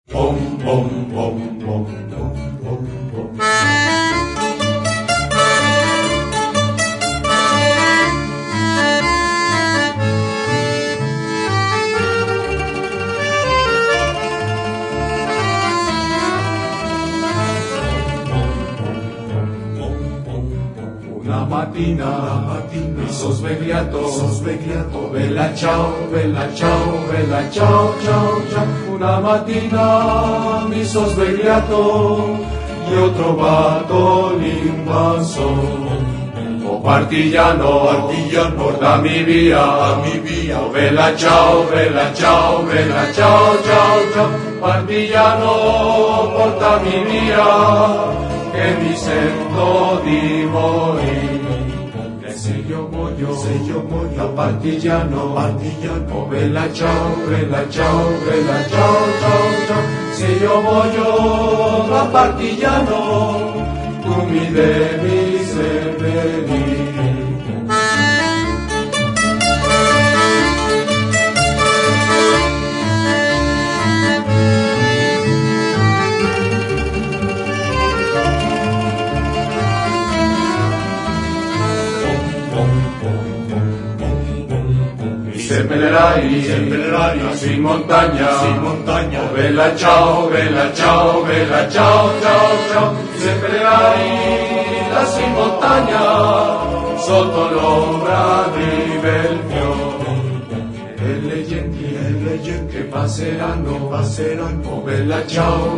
Pom, pom, pom, pom, pom, pom, pom. Una mattina mi sos svegliato, bella ciao, ciao, ciao. Una mattina mi sos svegliato e ho trovato l'invaso. Oh partigiano, portami via, oh bella ciao, ciao, ciao. Partigiano, portami via, che mi sento di morire. Se io muoio da partigiano, oh bella ciao, ciao. Se io muoio da partigiano, tu mi devi seppellire. Seppellerai lassù in montagna, oh bella ciao, ciao. Seppellerai lassù in montagna, sotto l'ombra di bel fiore. E le genti che passeranno, oh bella ciao,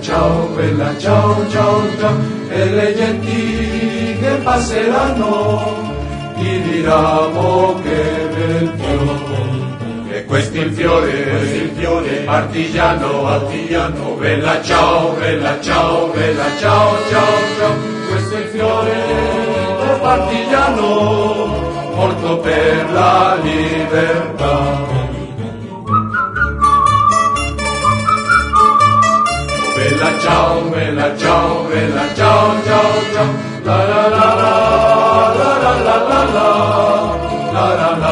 ciao. E le genti che passeranno, ti diranno che bel fiore. E questo è il fiore, partigiano, bella ciao, ciao. Questo è il fiore del partigiano, morto per la libertà. Bella ciao, ciao. La la la la la la la la la la la la.